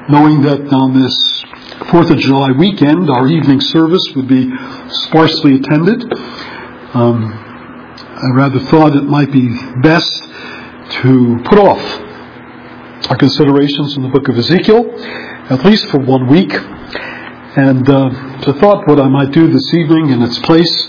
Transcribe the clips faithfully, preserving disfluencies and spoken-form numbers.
knowing that on this fourth of July weekend, our evening service would be sparsely attended. Um, I rather thought it might be best to put off our considerations in the book of Ezekiel, at least for one week. And uh, so I thought what I might do this evening in its place,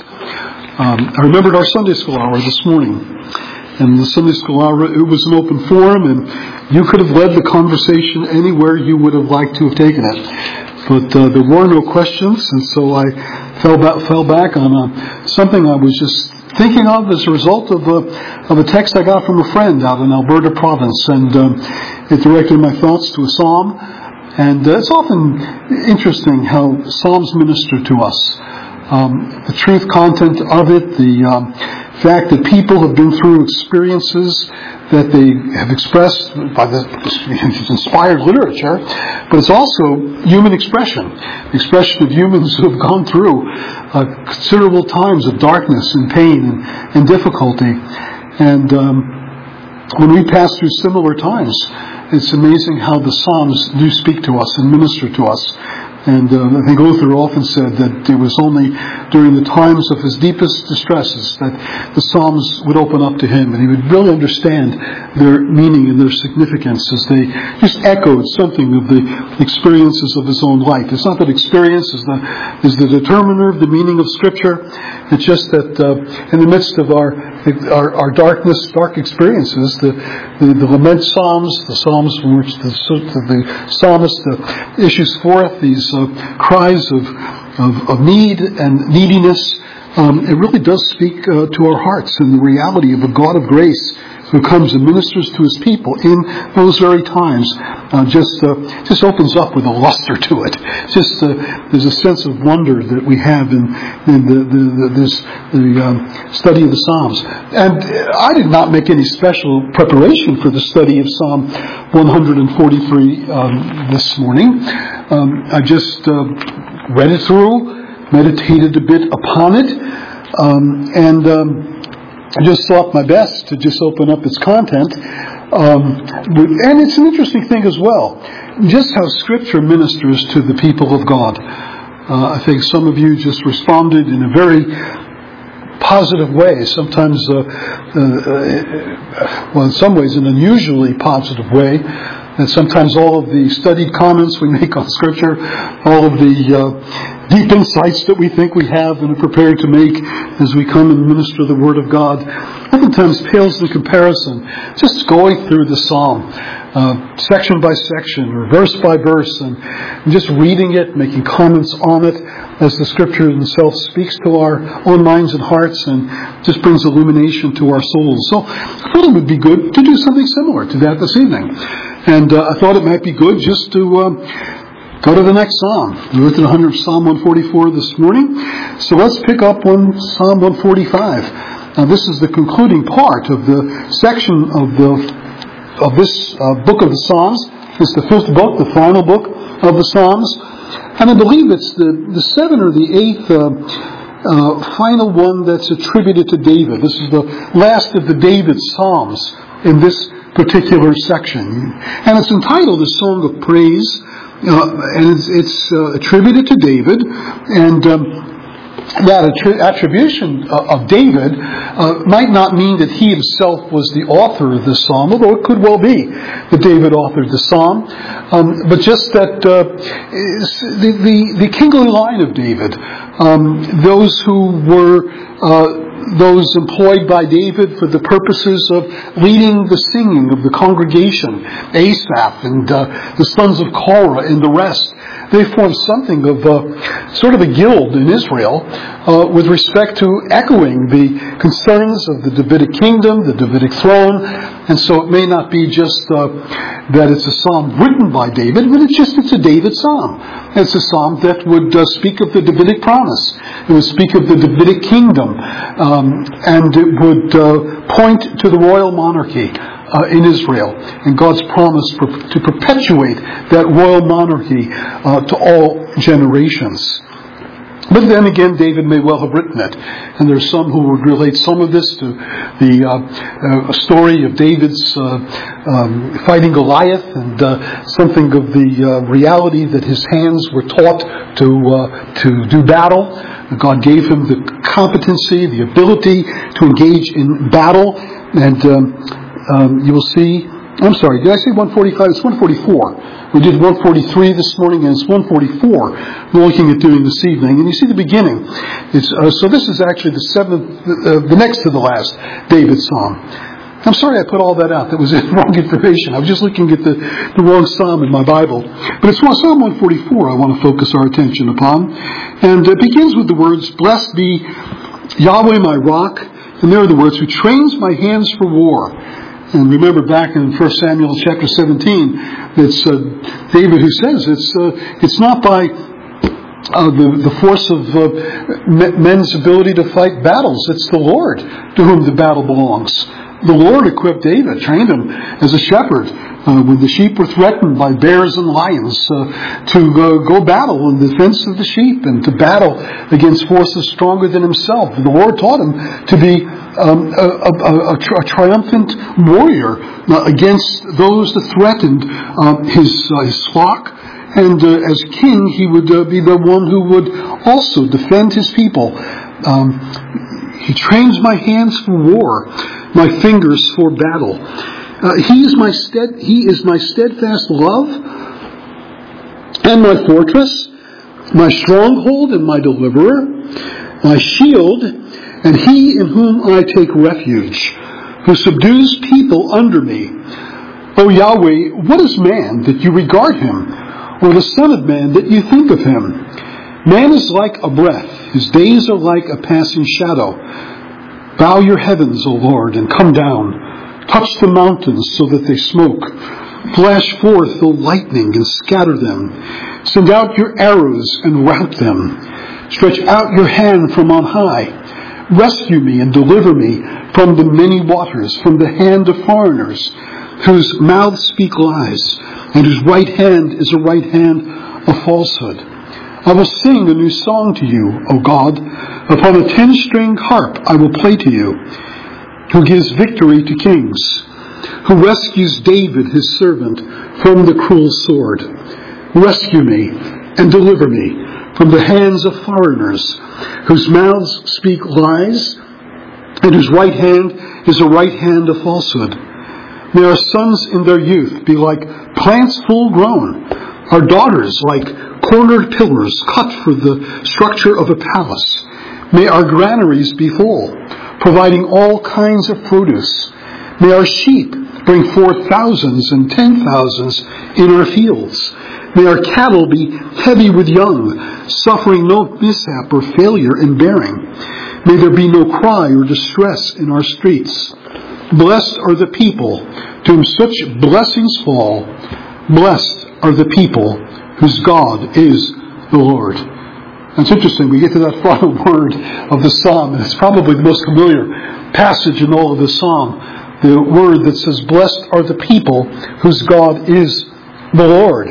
um, I remembered our Sunday school hour this morning. And the Sunday school hour, it was an open forum, and you could have led the conversation anywhere you would have liked to have taken it. But uh, there were no questions, and so I fell back, fell back on uh, something I was just thinking of as a result of a, of a text I got from a friend out in Alberta province, and um, it directed my thoughts to a psalm. And uh, it's often interesting how psalms minister to us. Um, the truth content of it, the um, fact that people have been through experiences that they have expressed by the inspired literature, but it's also human expression, the expression of humans who have gone through uh, considerable times of darkness and pain and, and difficulty. And um, when we pass through similar times, it's amazing how the Psalms do speak to us and minister to us. And uh, I think Luther often said that it was only during the times of his deepest distresses that the Psalms would open up to him, and he would really understand their meaning and their significance as they just echoed something of the experiences of his own life. It's not that experience is the, is the determiner of the meaning of Scripture. It's just that uh, in the midst of our, our our darkness, dark experiences, the, the, the lament Psalms, the Psalms from which the, the psalmist uh, issues forth these Uh, cries of, of, of need and neediness, um, it really does speak uh, to our hearts and the reality of a God of grace who comes and ministers to his people in those very times. Uh, just uh, just opens up with a luster to it. Just uh, there's a sense of wonder that we have in, in the, the, the this the um, study of the Psalms. And I did not make any special preparation for the study of Psalm one forty-three um, this morning. Um, I just uh, read it through, meditated a bit upon it, um, and um, I just thought my best to just open up its content. Um, and it's an interesting thing as well, just how Scripture ministers to the people of God. Uh, I think some of you just responded in a very positive way, sometimes, uh, uh, well, in some ways, an unusually positive way. And sometimes all of the studied comments we make on Scripture, all of the uh, deep insights that we think we have and are prepared to make as we come and minister the Word of God, oftentimes pales in comparison. Just going through the Psalm, uh, section by section, or verse by verse, and just reading it, making comments on it, as the Scripture itself speaks to our own minds and hearts and just brings illumination to our souls. So I thought it would be good to do something similar to that this evening. And uh, I thought it might be good just to uh, go to the next Psalm. We looked at Psalm one forty-four this morning. So let's pick up on Psalm one forty-five. Now this is the concluding part of the section of the of this uh, book of the Psalms. It's the fifth book, the final book of the Psalms. And I believe it's the, the seventh or the eighth uh, uh, final one that's attributed to David. This is the last of the David Psalms in this particular section. And it's entitled A Song of Praise, uh, and it's, it's uh, attributed to David. And um, that attri- attribution uh, of David uh, might not mean that he himself was the author of the psalm, although it could well be that David authored the psalm, um, but just that uh, the, the, the kingly line of David, um, those who were uh, those employed by David for the purposes of leading the singing of the congregation, Asaph and uh, the sons of Korah and the rest. They formed something of a, sort of a guild in Israel uh, with respect to echoing the concerns of the Davidic kingdom, the Davidic throne. And so it may not be just uh, that it's a psalm written by David, but it's just it's a David psalm. It's a psalm that would uh, speak of the Davidic promise. It would speak of the Davidic kingdom, um, and it would uh, point to the royal monarchy uh, in Israel and God's promise for, to perpetuate that royal monarchy uh, to all generations. But then again, David may well have written it. And there's some who would relate some of this to the uh, uh, story of David's uh, um, fighting Goliath, and uh, something of the uh, reality that his hands were taught to uh, to do battle. God gave him the competency, the ability to engage in battle. And um, um, you will see, I'm sorry, did I say one forty-five? It's one forty-four. We did one forty-three this morning, and it's one forty-four we're looking at doing this evening. And you see the beginning. It's, uh, so this is actually the seventh, uh, the next to the last David Psalm. I'm sorry I put all that out. That was wrong information. I was just looking at the, the wrong Psalm in my Bible. But it's Psalm one forty-four I want to focus our attention upon. And it begins with the words, "Blessed be Yahweh my rock." And there are the words, "Who trains my hands for war." And remember back in First Samuel chapter seventeen, it's uh, David who says it's uh, it's not by uh, the, the force of uh, men's ability to fight battles. It's the Lord to whom the battle belongs. The Lord equipped David, trained him as a shepherd uh, when the sheep were threatened by bears and lions uh, to uh, go battle in defense of the sheep and to battle against forces stronger than himself. The Lord taught him to be um, a, a, a, a triumphant warrior uh, against those that threatened uh, his, uh, his flock. And uh, as king, he would uh, be the one who would also defend his people. Um, he trains my hands for war, my fingers for battle. Uh, he is my stead. He is my steadfast love and my fortress, my stronghold and my deliverer, my shield, and he in whom I take refuge, who subdues people under me. O Yahweh, what is man that you regard him, or the son of man that you think of him? Man is like a breath. His days are like a passing shadow. Bow your heavens, O Lord, and come down. Touch the mountains so that they smoke. Flash forth the lightning and scatter them. Send out your arrows and rout them. Stretch out your hand from on high. Rescue me and deliver me from the many waters, from the hand of foreigners, whose mouths speak lies, and whose right hand is a right hand of falsehood. I will sing a new song to you, O God. Upon a ten-stringed harp I will play to you, who gives victory to kings, who rescues David his servant from the cruel sword. Rescue me and deliver me from the hands of foreigners, whose mouths speak lies, and whose right hand is a right hand of falsehood. May our sons in their youth be like plants full grown, our daughters like cornered pillars cut for the structure of a palace. May our granaries be full, providing all kinds of produce. May our sheep bring forth thousands and ten thousands in our fields. May our cattle be heavy with young, suffering no mishap or failure in bearing. May there be no cry or distress in our streets. Blessed are the people to whom such blessings fall. Blessed are the people whose God is the Lord. It's interesting, we get to that final word of the psalm, and it's probably the most familiar passage in all of the psalm, the word that says, blessed are the people whose God is the Lord.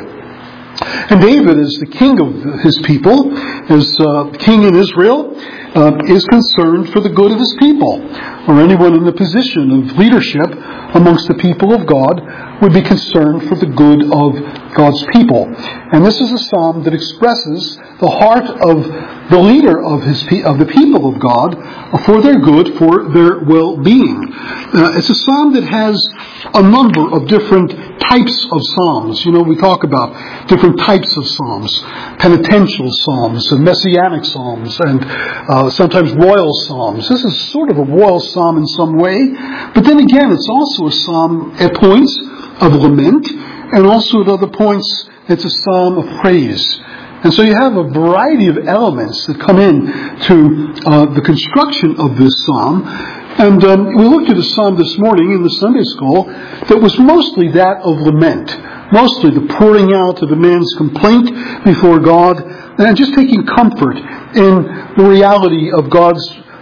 And David, as the king of his people, as uh, king in Israel, uh, is concerned for the good of his people. Or anyone in the position of leadership amongst the people of God would be concerned for the good of God's people. And this is a psalm that expresses the heart of the leader of his of the people of God for their good, for their well-being. Uh, it's a psalm that has a number of different types of psalms. You know, we talk about different types of psalms: penitential psalms, and messianic psalms, and uh, sometimes royal psalms. This is sort of a royal psalm in some way, but then again, it's also a psalm at points of lament, and also at other points, it's a psalm of praise. And so you have a variety of elements that come in to uh, the construction of this psalm. And um, we looked at a psalm this morning in the Sunday school that was mostly that of lament, mostly the pouring out of a man's complaint before God, and just taking comfort in the reality of God's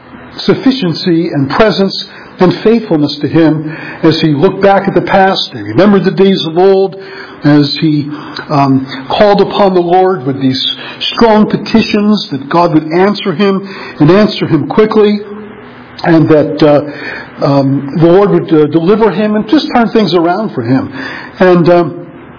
sufficiency and presence and faithfulness to him as he looked back at the past and remembered the days of old as he um, called upon the Lord with these strong petitions that God would answer him and answer him quickly, and that uh, um, the Lord would uh, deliver him and just turn things around for him. And um,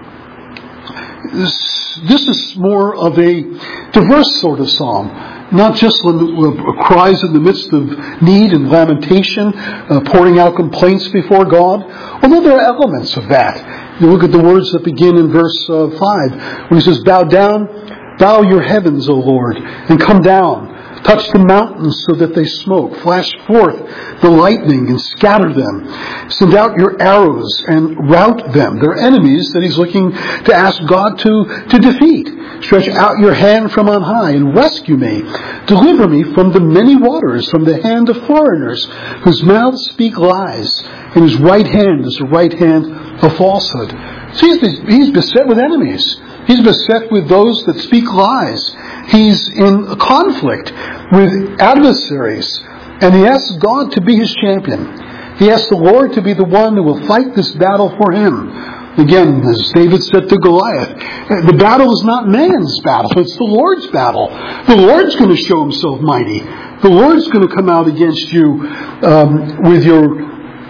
this, this is more of a diverse sort of psalm. Not just cries in the midst of need and lamentation, uh, pouring out complaints before God, although there are elements of that. You look at the words that begin in verse uh, five, when he says, "Bow down, bow your heavens, O Lord, and come down. Touch the mountains so that they smoke. Flash forth the lightning and scatter them. Send out your arrows and rout them." They're enemies that he's looking to ask God to, to defeat. "Stretch out your hand from on high and rescue me. Deliver me from the many waters, from the hand of foreigners, whose mouths speak lies, and whose right hand is the right hand of falsehood." So he's, he's beset with enemies. He's beset with those that speak lies. He's in a conflict with adversaries. And he asks God to be his champion. He asks the Lord to be the one who will fight this battle for him. Again, as David said to Goliath, the battle is not man's battle, it's the Lord's battle. The Lord's going to show himself mighty. The Lord's going to come out against you um, with your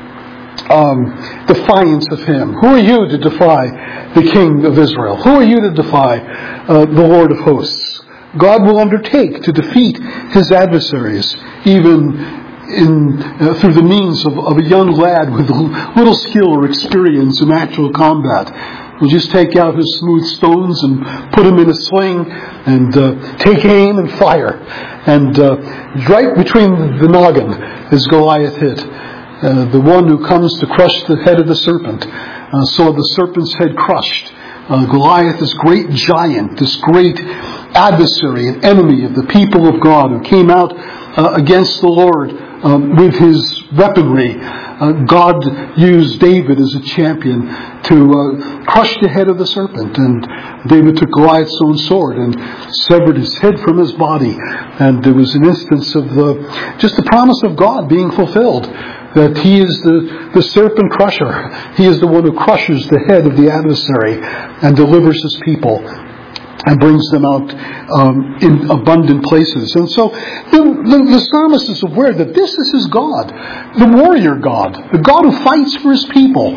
um, defiance of him. Who are you to defy the King of Israel? Who are you to defy uh, the Lord of hosts? God will undertake to defeat his adversaries, even in uh, through the means of, of a young lad with little skill or experience in actual combat. He'll just take out his smooth stones and put them in a sling and uh, take aim and fire. And uh, right between the noggin is Goliath hit. Uh, the one who comes to crush the head of the serpent uh, saw the serpent's head crushed. Uh, Goliath, this great giant, this great adversary and enemy of the people of God who came out uh, against the Lord um, with his weaponry. Uh, God used David as a champion to uh, crush the head of the serpent. And David took Goliath's own sword and severed his head from his body. And there was an instance of the, just the promise of God being fulfilled. That he is the, the serpent crusher. He is the one who crushes the head of the adversary and delivers his people and brings them out um, in abundant places. And so the, the, the psalmist is aware that this is his God, the warrior God, the God who fights for his people.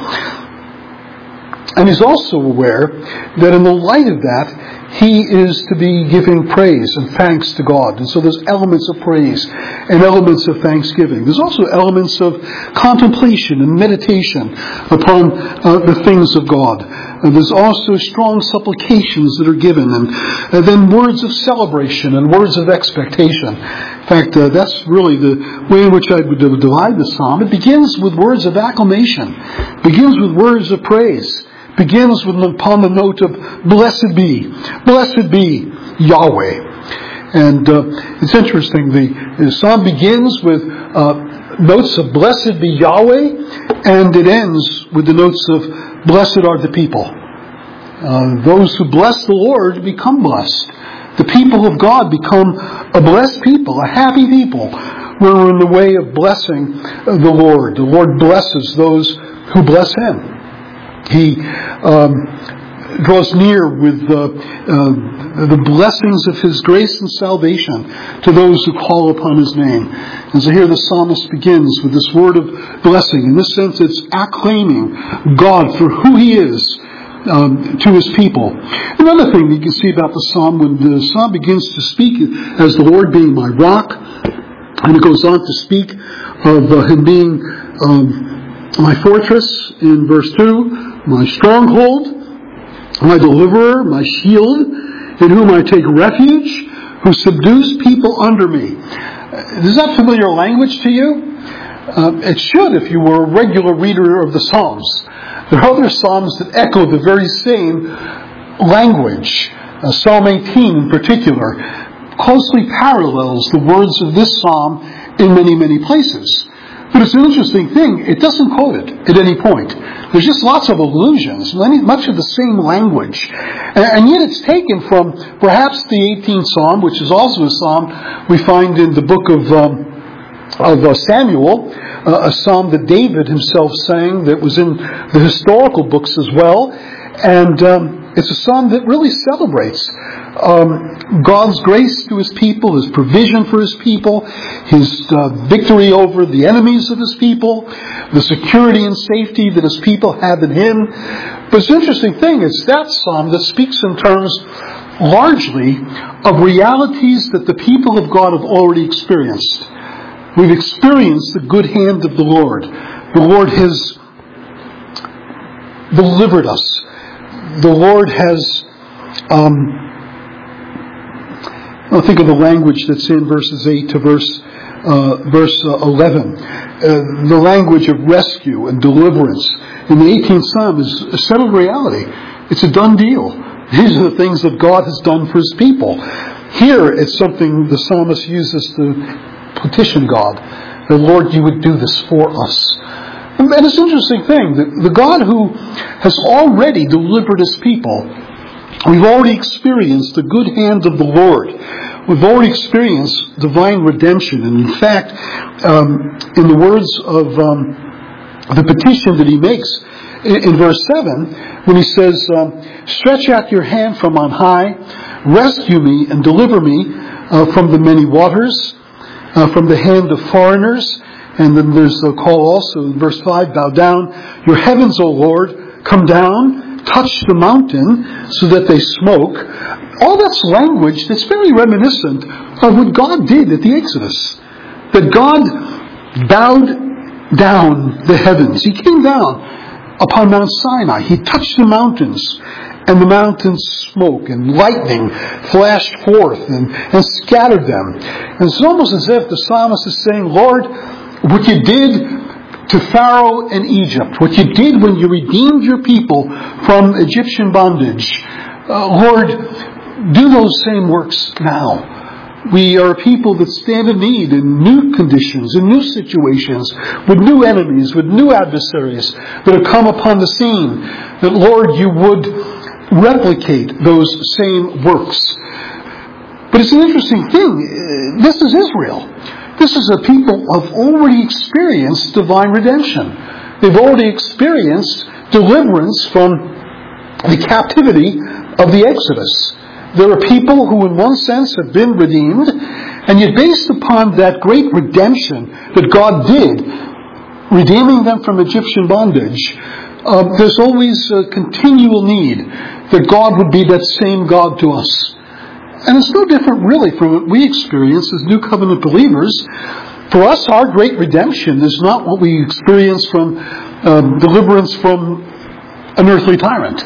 And he's also aware that in the light of that, he is to be giving praise and thanks to God. And so there's elements of praise and elements of thanksgiving. There's also elements of contemplation and meditation upon uh, the things of God. And there's also strong supplications that are given, and, and then words of celebration and words of expectation. In fact, uh, that's really the way in which I would divide the psalm. It begins with words of acclamation. It begins with words of praise. Begins with upon the note of blessed be, blessed be Yahweh. And uh, it's interesting, the, the psalm begins with uh, notes of blessed be Yahweh, and it ends with the notes of blessed are the people. Uh, those who bless the Lord become blessed. The people of God become a blessed people, a happy people. We're in the way of blessing the Lord. The Lord blesses those who bless him. He um, draws near with uh, uh, the blessings of his grace and salvation to those who call upon his name. And so here the psalmist begins with this word of blessing. In this sense, it's acclaiming God for who he is um, to his people. Another thing that you can see about the psalm, when the psalm begins to speak as the Lord being my rock, and it goes on to speak of uh, him being um, my fortress in verse two, my stronghold, my deliverer, my shield, in whom I take refuge, who subdues people under me. Is that familiar language to you? Uh, it should if you were a regular reader of the Psalms. There are other Psalms that echo the very same language. Uh, Psalm eighteen in particular closely parallels the words of this Psalm in many, many places. But it's an interesting thing. It doesn't quote it at any point. There's just lots of allusions, many, much of the same language. And, and yet it's taken from perhaps the eighteenth Psalm, which is also a Psalm we find in the book of, um, of uh, Samuel, uh, a Psalm that David himself sang that was in the historical books as well. And um, it's a psalm that really celebrates um, God's grace to His people, His provision for His people, His uh, victory over the enemies of His people, the security and safety that His people have in Him. But it's an interesting thing, it's that psalm that speaks in terms largely of realities that the people of God have already experienced. We've experienced the good hand of the Lord. The Lord has delivered us. The Lord has, um, I'll think of the language that's in verses eight to verse uh, verse uh, eleven. Uh, the language of rescue and deliverance in the eighteenth Psalm is a settled reality. It's a done deal. These are the things that God has done for His people. Here, it's something the psalmist uses to petition God. The Lord, you would do this for us. And it's an interesting thing, that the God who has already delivered His people, we've already experienced the good hand of the Lord. We've already experienced divine redemption. And in fact, um, in the words of um, the petition that He makes in, in verse seven, when He says, um, stretch out your hand from on high, rescue me and deliver me uh, from the many waters, uh, from the hand of foreigners. And then there's a call also in verse five, bow down your heavens, O Lord, come down, touch the mountain so that they smoke. All that's language that's very reminiscent of what God did at the Exodus. That God bowed down the heavens. He came down upon Mount Sinai. He touched the mountains, and the mountains spoke, and lightning flashed forth and, and scattered them. And it's almost as if the psalmist is saying, Lord, what you did to Pharaoh and Egypt, what you did when you redeemed your people from Egyptian bondage, uh, Lord, do those same works now. We are a people that stand in need in new conditions, in new situations, with new enemies, with new adversaries that have come upon the scene. That, Lord, you would replicate those same works. But it's an interesting thing. This is Israel. This is a people who have already experienced divine redemption. They've already experienced deliverance from the captivity of the Exodus. There are people who in one sense have been redeemed, and yet based upon that great redemption that God did, redeeming them from Egyptian bondage, uh, there's always a continual need that God would be that same God to us. And it's no different really from what we experience as New Covenant believers. For us, our great redemption is not what we experience from um, deliverance from an earthly tyrant.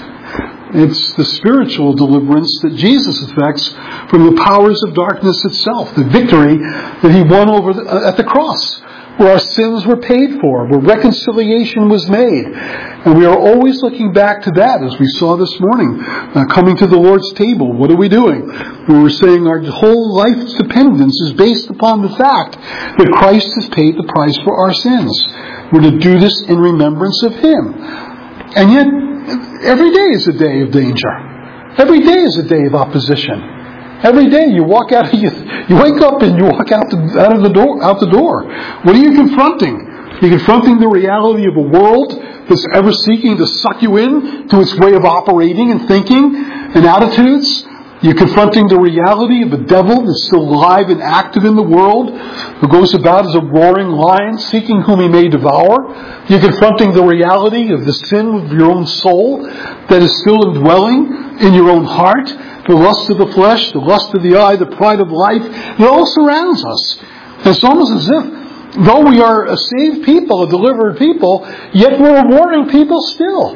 It's the spiritual deliverance that Jesus effects from the powers of darkness itself, the victory that He won over the, uh, at the cross, where our sins were paid for, where reconciliation was made. And we are always looking back to that, as we saw this morning, uh, coming to the Lord's table. What are we doing? We were saying our whole life's dependence is based upon the fact that Christ has paid the price for our sins. We're to do this in remembrance of Him. And yet, every day is a day of danger. Every day is a day of opposition. Every day you walk out, you, you wake up and you walk out, the, out of the door. Out the door. What are you confronting? You're confronting the reality of a world that's ever seeking to suck you in to its way of operating and thinking and attitudes. You're confronting the reality of a devil that's still alive and active in the world, who goes about as a roaring lion, seeking whom he may devour. You're confronting the reality of the sin of your own soul that is still indwelling in your own heart. The lust of the flesh, the lust of the eye, the pride of life. It all surrounds us. And it's almost as if, though we are a saved people, a delivered people, yet we're a warring people still.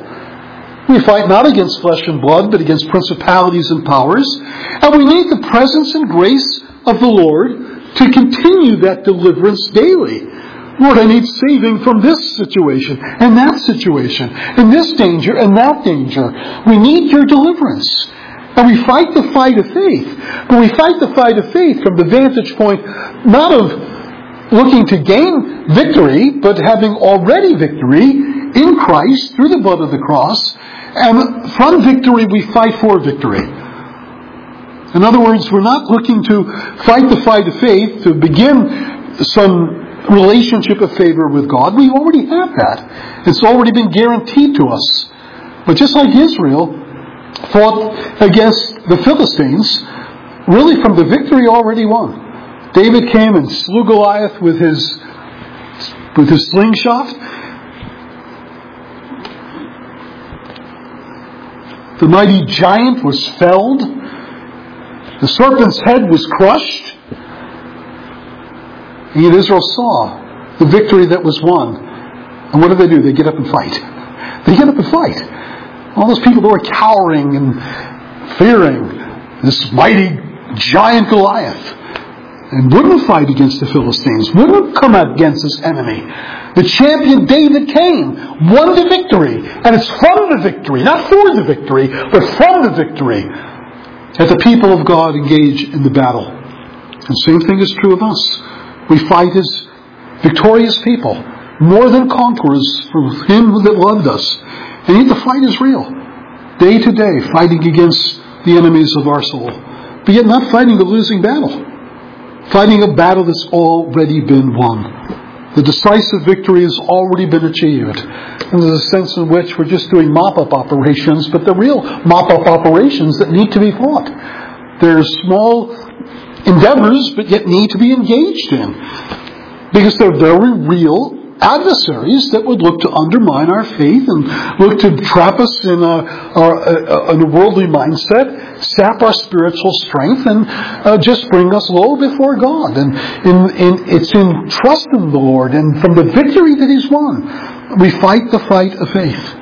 We fight not against flesh and blood, but against principalities and powers. And we need the presence and grace of the Lord to continue that deliverance daily. Lord, I need saving from this situation and that situation, and this danger and that danger. We need your deliverance. And we fight the fight of faith. But we fight the fight of faith from the vantage point not of looking to gain victory, but having already victory in Christ through the blood of the cross. And from victory, we fight for victory. In other words, we're not looking to fight the fight of faith to begin some relationship of favor with God. We already have that. It's already been guaranteed to us. But just like Israel fought against the Philistines, really from the victory already won. David came and slew Goliath with his with his slingshot. The mighty giant was felled. The serpent's head was crushed. And yet Israel saw the victory that was won. And what do they do? They get up and fight. They get up and fight. All those people who are cowering and fearing this mighty giant Goliath, and wouldn't fight against the Philistines, wouldn't come against this enemy. The champion David came, won the victory, and it's from the victory, not for the victory, but from the victory, that the people of God engage in the battle. And the same thing is true of us. We fight as victorious people, more than conquerors for Him that loved us. And yet the fight is real. Day to day, fighting against the enemies of our soul. But yet not fighting a losing battle. Fighting a battle that's already been won. The decisive victory has already been achieved. And there's a sense in which we're just doing mop-up operations, but the real mop-up operations that need to be fought. They're small endeavors, but yet need to be engaged in. Because they're very real adversaries that would look to undermine our faith and look to trap us in a, a, in a worldly mindset, sap our spiritual strength, and uh, just bring us low before God. And in, in, it's in trust in the Lord, and from the victory that He's won, we fight the fight of faith.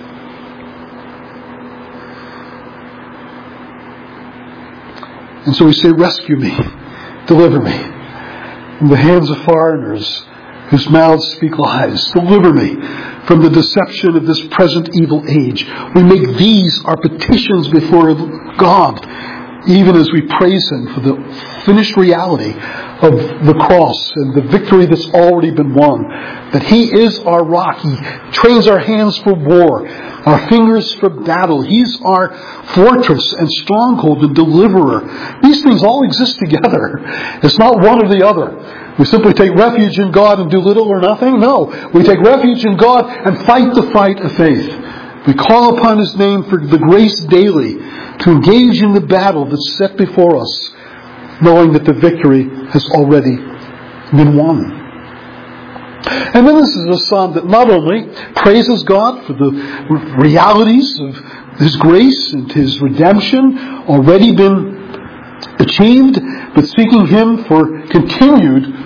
And so we say, rescue me, deliver me from the hands of foreigners whose mouths speak lies. Deliver me from the deception of this present evil age. We make these our petitions before God, even as we praise Him for the finished reality of the cross and the victory that's already been won. That He is our rock. He trains our hands for war, our fingers for battle. He's our fortress and stronghold and deliverer. These things all exist together. It's not one or the other. We simply take refuge in God and do little or nothing. No, we take refuge in God and fight the fight of faith. We call upon His name for the grace daily to engage in the battle that's set before us, knowing that the victory has already been won. And then this is a psalm that not only praises God for the realities of His grace and His redemption already been achieved, but seeking Him for continued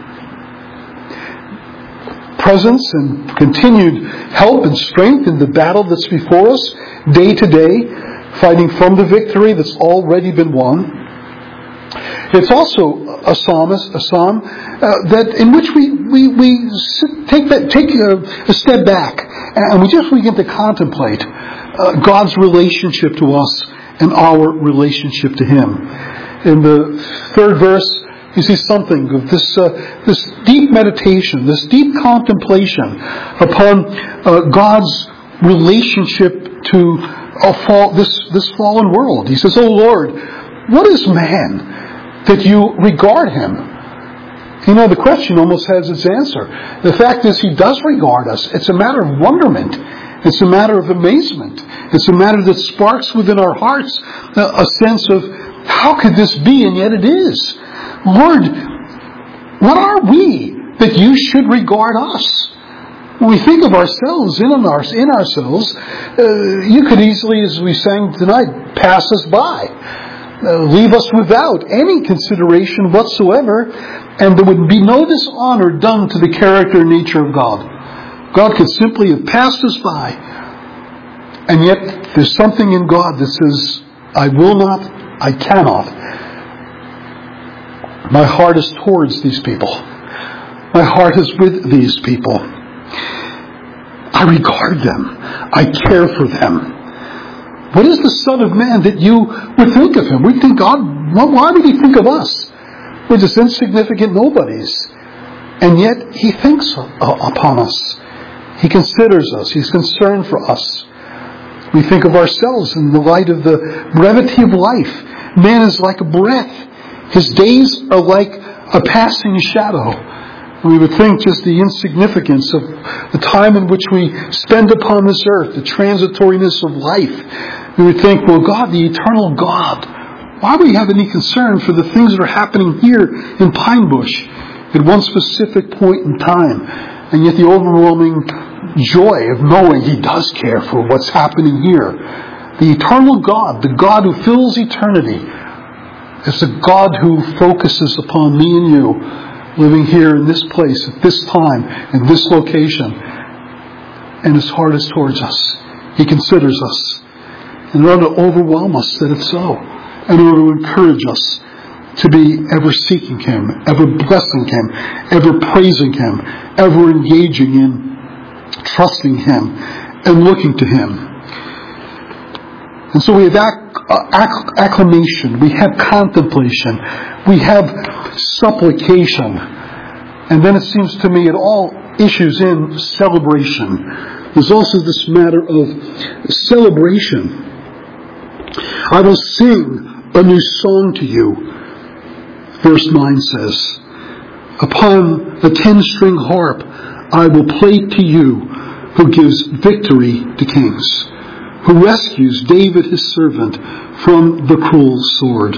presence and continued help and strength in the battle that's before us, day to day, fighting from the victory that's already been won. It's also a psalm, a psalm uh, that in which we we, we sit, take that take a, a step back and we just begin to contemplate uh, God's relationship to us and our relationship to Him. In the third verse, you see something of this uh, this deep meditation, this deep contemplation upon uh, God's relationship to a fall, this this fallen world. He says, "Oh Lord, what is man that you regard him?" You know, the question almost has its answer. The fact is, He does regard us. It's a matter of wonderment. It's a matter of amazement. It's a matter that sparks within our hearts a sense of, how could this be? And yet it is. Lord, what are we that you should regard us? When we think of ourselves, in, our, in ourselves, uh, you could easily, as we sang tonight, pass us by. Uh, leave us without any consideration whatsoever, and there would be no dishonor done to the character and nature of God. God could simply have passed us by, and yet there's something in God that says, I will not, I cannot. My heart is towards these people. My heart is with these people. I regard them. I care for them. What is the Son of Man that you would think of Him? We think, God, why would He think of us? We're just insignificant nobodies. And yet He thinks upon us. He considers us. He's concerned for us. We think of ourselves in the light of the brevity of life. Man is like a breath. His days are like a passing shadow. We would think just the insignificance of the time in which we spend upon this earth, the transitoriness of life. We would think, well, God, the eternal God, why do we have any concern for the things that are happening here in Pine Bush at one specific point in time? And yet the overwhelming joy of knowing He does care for what's happening here. The eternal God, the God who fills eternity, is the God who focuses upon me and you, living here in this place, at this time, in this location. And His heart is towards us. He considers us. In order to overwhelm us that it's so. In order to encourage us to be ever seeking Him, ever blessing Him, ever praising Him, ever engaging in trusting Him and looking to Him. And so we have acc- acc- acclamation, we have contemplation, we have supplication, and then it seems to me it all issues in celebration. There's also this matter of celebration. I will sing a new song to you, verse nine says. Upon a ten-string harp I will play to you, who gives victory to kings, who rescues David his servant from the cruel sword.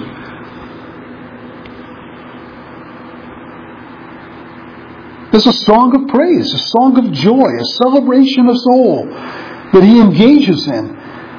It's a song of praise, a song of joy, a celebration of soul that he engages in.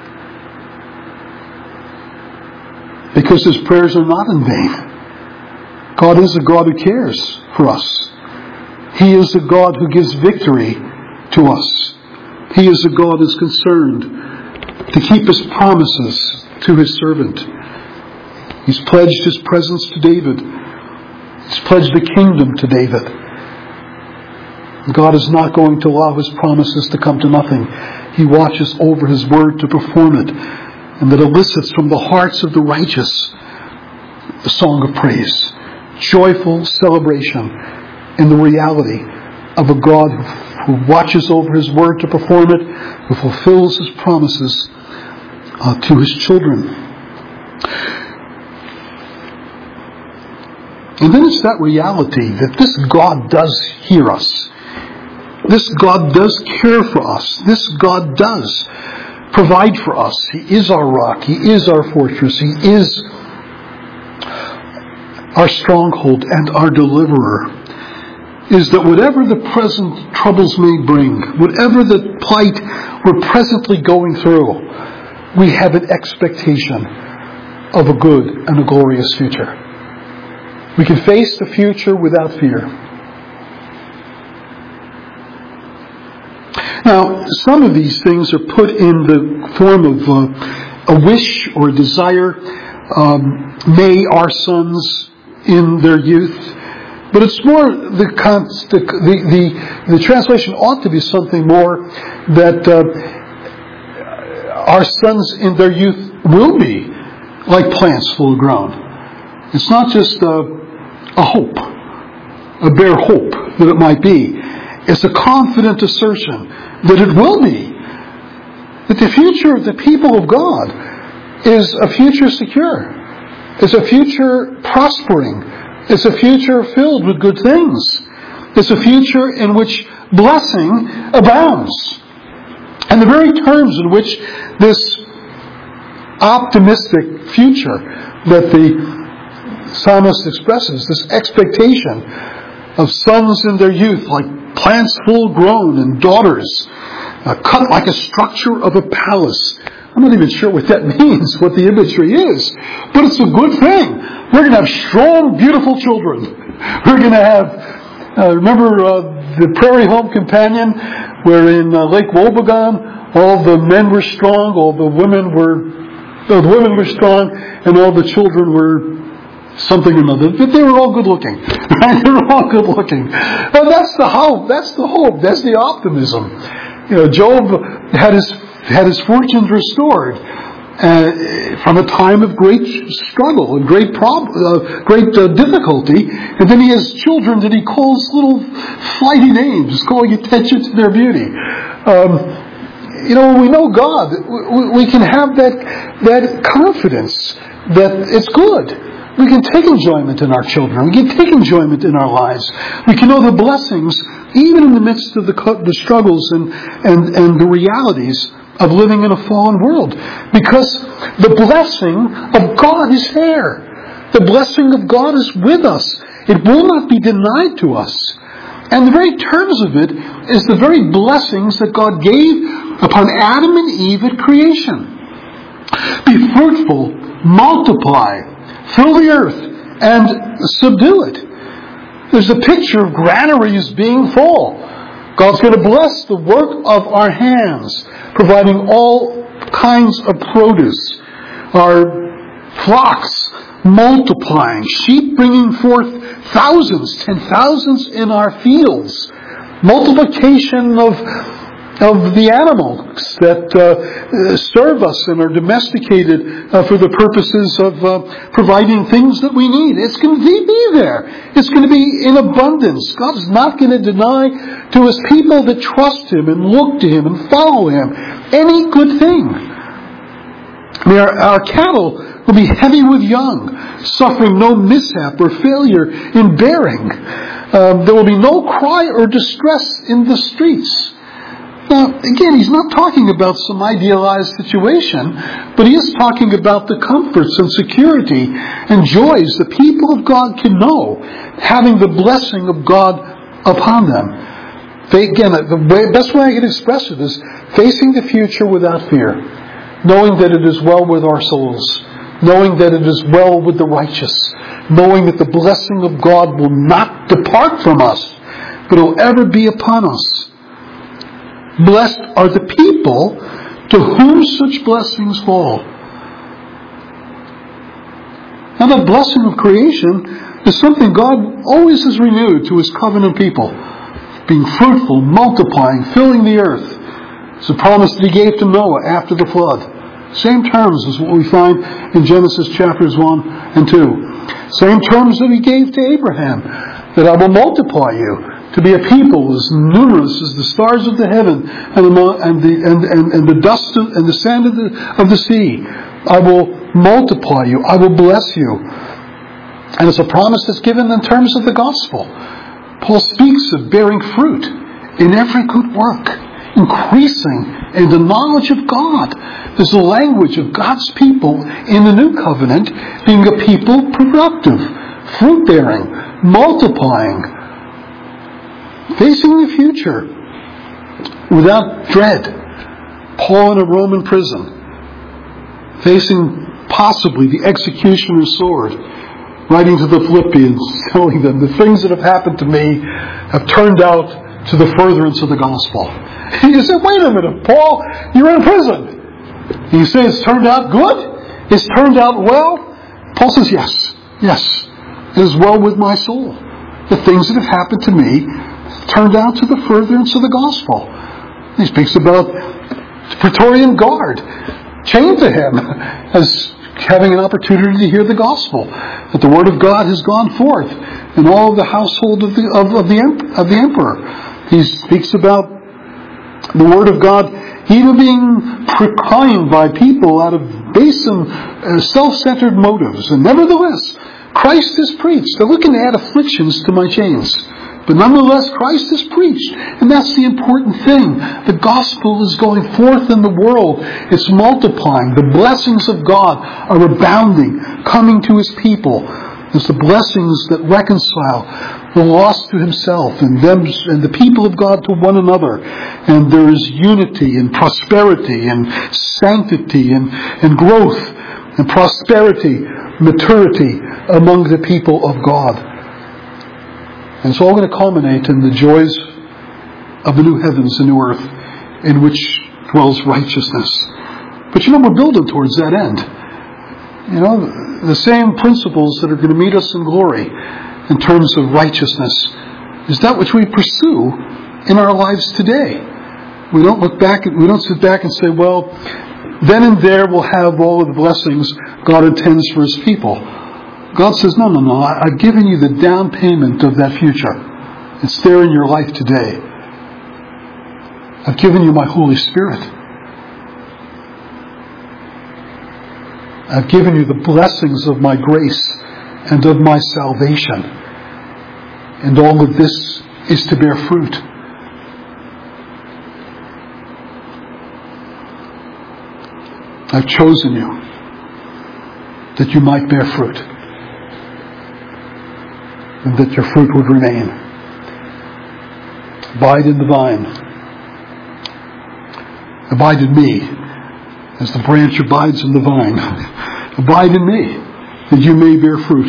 Because his prayers are not in vain. God is a God who cares for us. He is a God who gives victory to us. He is a God who is concerned to keep His promises to His servant. He's pledged His presence to David. He's pledged the kingdom to David. God is not going to allow His promises to come to nothing. He watches over His word to perform it. And that elicits from the hearts of the righteous a song of praise. Joyful celebration in the reality of a God who, who watches over His word to perform it, who fulfills His promises uh, to His children. And then it's that reality that this God does hear us. This God does care for us. This God does provide for us. He is our rock. He is our fortress. He is our stronghold and our deliverer. Is that whatever the present troubles may bring, whatever the plight we're presently going through, we have an expectation of a good and a glorious future. We can face the future without fear. Now, some of these things are put in the form of uh, a wish or a desire. Um, may our sons in their youth. But it's more, the, the, the, the, the translation ought to be something more that uh, our sons in their youth will be like plants full grown. It's not just a, a hope, a bare hope that it might be. It's a confident assertion that it will be. That the future of the people of God is a future secure. It's a future prospering. It's a future filled with good things. It's a future in which blessing abounds. And the very terms in which this optimistic future that the psalmist expresses, this expectation of sons in their youth like plants full grown and daughters uh, cut like a structure of a palace. I'm not even sure what that means, what the imagery is. But it's a good thing. We're going to have strong, beautiful children. We're going to have, uh, remember uh, the Prairie Home Companion, where in uh, Lake Wobegon, all the men were strong, all the women were, uh, the women were strong, and all the children were something or another. But they were all good looking. Right? They were all good looking. And that's the hope. That's the hope. That's the optimism. You know, Job had his had his fortunes restored uh, from a time of great struggle and great prob- uh, great uh, difficulty, and then he has children that he calls little flighty names, calling attention to their beauty. Um, you know, when we know God, we, we can have that that confidence that it's good. we can take enjoyment in our children. We can take enjoyment in our lives. We can know the blessings even in the midst of the, the struggles and, and, and the realities of living in a fallen world. Because the blessing of God is there. The blessing of God is with us. It will not be denied to us. And the very terms of it is the very blessings that God gave upon Adam and Eve at creation. Be fruitful, multiply, fill the earth, and subdue it. There's a picture of granaries being full. God's going to bless the work of our hands, providing all kinds of produce. Our flocks multiplying, sheep bringing forth thousands, ten thousands in our fields. Multiplication of of the animals that uh, serve us and are domesticated uh, for the purposes of uh, providing things that we need. It's going to be there. It's going to be in abundance. God is not going to deny to His people that trust Him and look to Him and follow Him any good thing. I mean, our, our cattle will be heavy with young, suffering no mishap or failure in bearing. Uh, there will be no cry or distress in the streets. Now, again, he's not talking about some idealized situation, but he is talking about the comforts and security and joys the people of God can know, having the blessing of God upon them. They, again, the way, best way I can express it is facing the future without fear, knowing that it is well with our souls, knowing that it is well with the righteous, knowing that the blessing of God will not depart from us, but it will ever be upon us. Blessed are the people to whom such blessings fall. Now, the blessing of creation is something God always has renewed to His covenant people. Being fruitful, multiplying, filling the earth. It's a promise that He gave to Noah after the flood. Same terms as what we find in Genesis chapters one and two. Same terms that He gave to Abraham. That I will multiply you to be a people as numerous as the stars of the heaven and the and the and, and, and the dust of, and the sand of the of the sea. I will multiply you. I will bless you. And it's a promise that's given in terms of the gospel. Paul speaks of bearing fruit in every good work, increasing in the knowledge of God. There's the language of God's people in the new covenant being a people productive, fruit-bearing, multiplying, facing the future without dread. Paul in a Roman prison, facing possibly the executioner's sword, writing to the Philippians, telling them the things that have happened to me have turned out to the furtherance of the gospel. And you say, wait a minute, Paul, you're in prison. And you say it's turned out good? It's turned out well? Paul says, yes, yes, it is well with my soul. The things that have happened to me turned out to the furtherance of the gospel. He speaks about the Praetorian Guard chained to him as having an opportunity to hear the gospel, that the word of God has gone forth in all of the household of the of, of the of the emperor. He speaks about the word of God even being proclaimed by people out of base and uh, self-centered motives, and nevertheless, Christ is preached. They're looking to add afflictions to my chains. But nonetheless, Christ is preached. And that's the important thing. The gospel is going forth in the world. It's multiplying. The blessings of God are abounding, coming to His people. It's the blessings that reconcile the lost to Himself and them and the people of God to one another. And there is unity and prosperity and sanctity and, and growth and prosperity, maturity among the people of God. And it's all going to culminate in the joys of the new heavens and new earth in which dwells righteousness. But you know, we're building towards that end. You know, the same principles that are going to meet us in glory in terms of righteousness is that which we pursue in our lives today. We don't look back, we don't sit back and say, well, then and there we'll have all of the blessings God intends for His people. God says, no, no, no, I've given you the down payment of that future. It's there in your life today. I've given you my Holy Spirit. I've given you the blessings of my grace and of my salvation. And all of this is to bear fruit. I've chosen you that you might bear fruit, and that your fruit would remain. Abide in the vine. Abide in me, as the branch abides in the vine. Abide in me, that you may bear fruit.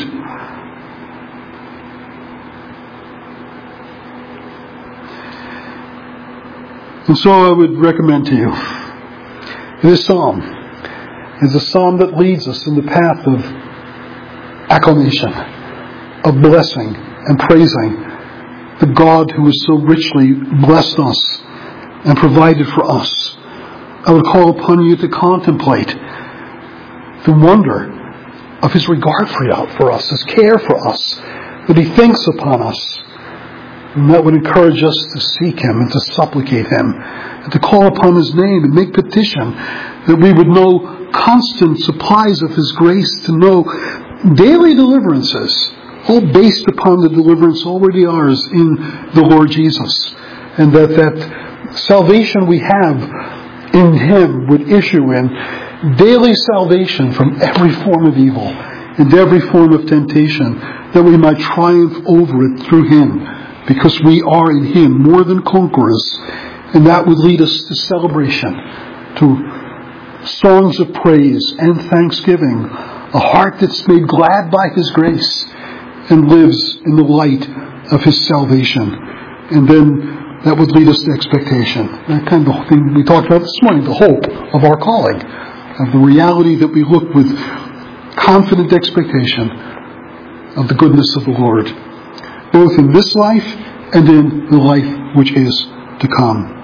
And so I would recommend to you this psalm is a psalm that leads us in the path of acclamation, of blessing and praising the God who has so richly blessed us and provided for us. I would call upon you to contemplate the wonder of His regard for us, His care for us, that He thinks upon us. And that would encourage us to seek Him and to supplicate Him and to call upon His name and make petition that we would know constant supplies of His grace, to know daily deliverances, all based upon the deliverance already ours in the Lord Jesus. And that that salvation we have in Him would issue in daily salvation from every form of evil and every form of temptation, that we might triumph over it through Him, because we are in Him more than conquerors. And that would lead us to celebration, to songs of praise and thanksgiving, a heart that's made glad by His grace and lives in the light of His salvation. And then that would lead us to expectation. That kind of thing we talked about this morning, the hope of our calling, of the reality that we look with confident expectation of the goodness of the Lord, both in this life and in the life which is to come.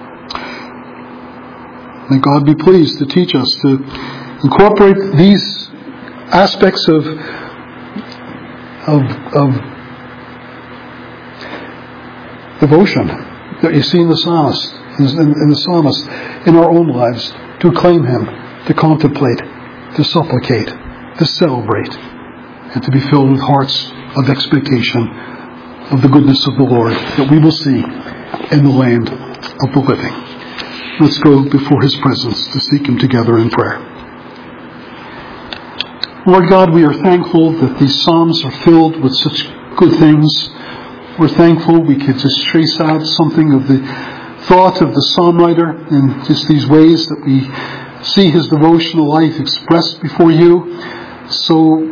May God be pleased to teach us to incorporate these aspects of, of, of devotion that you see in the psalmist, in, in the psalmist, in our own lives, to acclaim Him, to contemplate, to supplicate, to celebrate, and to be filled with hearts of expectation of the goodness of the Lord that we will see in the land of the living. Let's go before His presence to seek Him together in prayer. Lord God, we are thankful that these Psalms are filled with such good things. We're thankful we could just trace out something of the thought of the psalm writer in just these ways that we see his devotional life expressed before you, so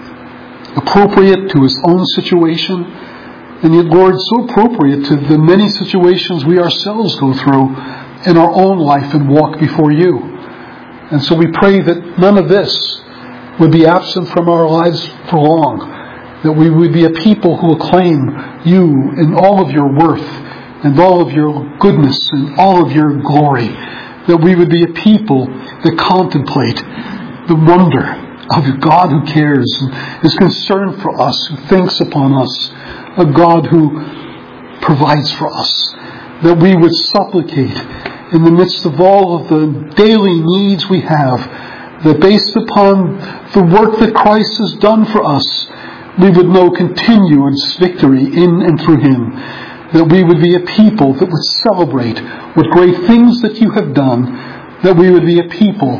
appropriate to his own situation, and yet, Lord, so appropriate to the many situations we ourselves go through in our own life and walk before you. And so we pray that none of this would be absent from our lives for long, that we would be a people who acclaim you in all of your worth and all of your goodness and all of your glory, that we would be a people that contemplate the wonder of a God who cares and is concerned for us, who thinks upon us, a God who provides for us, that we would supplicate in the midst of all of the daily needs we have, that based upon the work that Christ has done for us, we would know continuous victory in and through Him, that we would be a people that would celebrate what great things that you have done, that we would be a people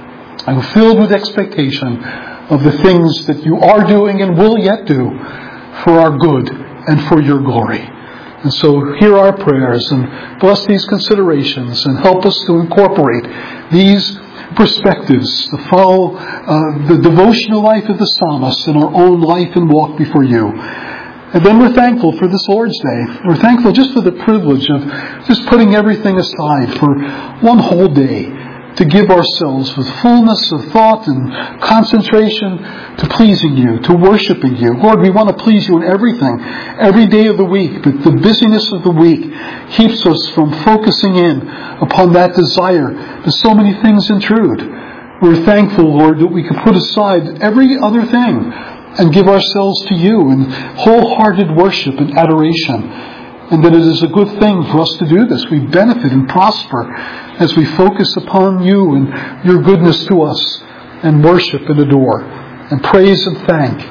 filled with expectation of the things that you are doing and will yet do for our good and for your glory. And so hear our prayers and bless these considerations and help us to incorporate these perspectives, to follow uh, the devotional life of the psalmist in our own life and walk before you. And then we're thankful for this Lord's Day. We're thankful just for the privilege of just putting everything aside for one whole day to give ourselves with fullness of thought and concentration to pleasing you, to worshiping you. Lord, we want to please you in everything, every day of the week, but the busyness of the week keeps us from focusing in upon that desire that so many things intrude. We're thankful, Lord, that we can put aside every other thing and give ourselves to you in wholehearted worship and adoration. And that it is a good thing for us to do this. We benefit and prosper as we focus upon you and your goodness to us, and worship and adore, and praise and thank,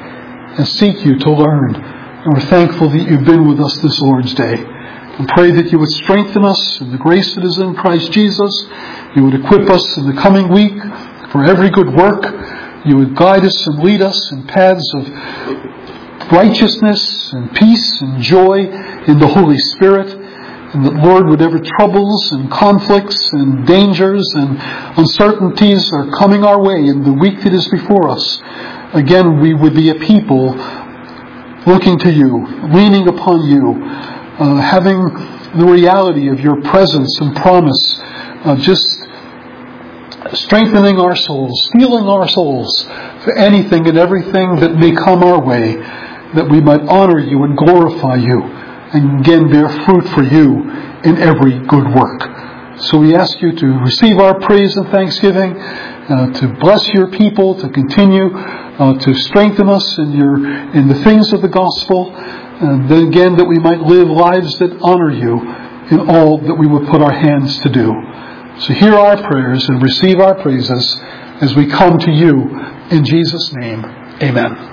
and seek you to learn. And we're thankful that you've been with us this Lord's Day. And pray that you would strengthen us in the grace that is in Christ Jesus. You would equip us in the coming week for every good work. You would guide us and lead us in paths of righteousness and peace and joy in the Holy Spirit. And that, Lord, whatever troubles and conflicts and dangers and uncertainties are coming our way in the week that is before us, again, we would be a people looking to you, leaning upon you, uh, having the reality of your presence and promise, uh, just strengthening our souls, steeling our souls for anything and everything that may come our way, that we might honor you and glorify you, and again bear fruit for you in every good work. So we ask you to receive our praise and thanksgiving, uh, to bless your people, to continue uh, to strengthen us in your in the things of the gospel, and then again that we might live lives that honor you in all that we would put our hands to do. So hear our prayers and receive our praises as we come to you in Jesus' name. Amen.